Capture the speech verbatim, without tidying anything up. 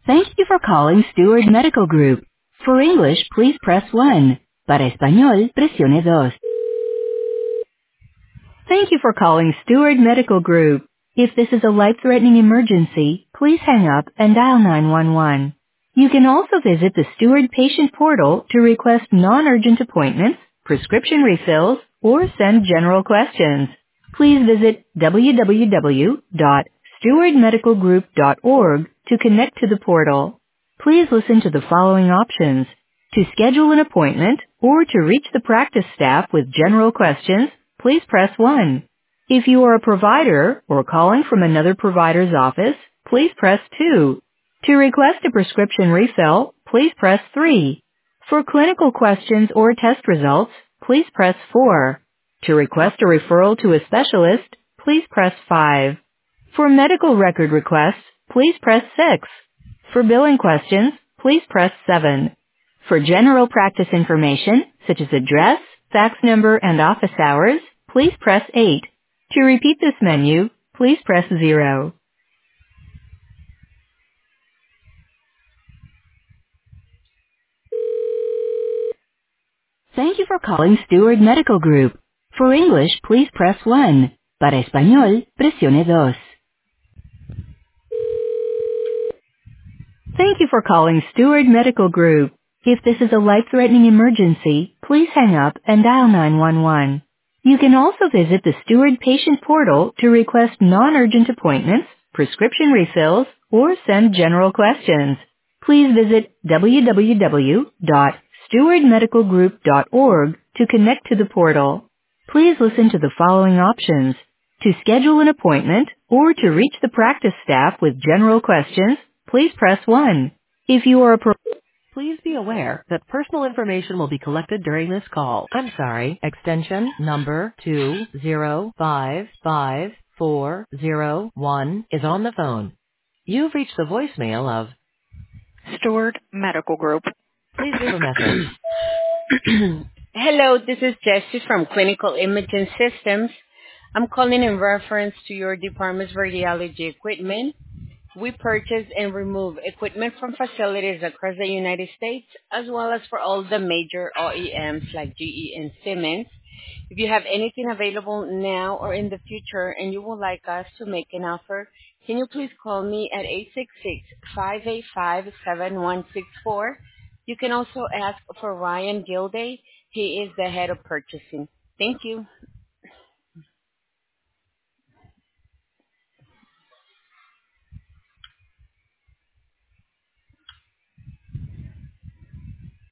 Thank you for calling Steward Medical Group. For English, please press one. Para español, presione dos. Thank you for calling Steward Medical Group. If this is a life-threatening emergency, please hang up and dial nine one one. You can also visit the Steward Patient Portal to request non-urgent appointments, prescription refills, or send general questions. Please visit w w w dot steward medical group dot org to connect to the portal. Please listen to the following options. To schedule an appointment or to reach the practice staff with general questions, please press one. If you are a provider or calling from another provider's office, please press two. To request a prescription refill, please press three. For clinical questions or test results, please press four. To request a referral to a specialist, please press five. For medical record requests, please press six. For billing questions, please press seven. For general practice information, such as address, fax number, and office hours, please press eight. To repeat this menu, please press zero. Thank you for calling Steward Medical Group. For English, please press one. Para español, presione dos. Thank you for calling Steward Medical Group. If this is a life-threatening emergency, please hang up and dial nine one one. You can also visit the Steward Patient Portal to request non-urgent appointments, prescription refills, or send general questions. Please visit w w w dot steward medical group dot org to connect to the portal. Please listen to the following options. To schedule an appointment or to reach the practice staff with general questions, please press one. If you are a pro- Please be aware that personal information will be collected during this call. I'm sorry, extension number two zero five five four zero one is on the phone. You've reached the voicemail of Steward Medical Group. Please leave a message. Hello, this is Jessie from Clinical Imaging Systems. I'm calling in reference to your department's radiology equipment. We purchase and remove equipment from facilities across the United States, as well as for all the major O E Ms like G E and Siemens. If you have anything available now or in the future and you would like us to make an offer, can you please call me at eight six six, five eight five, seven one six four? You can also ask for Ryan Gilday. He is the head of purchasing. Thank you.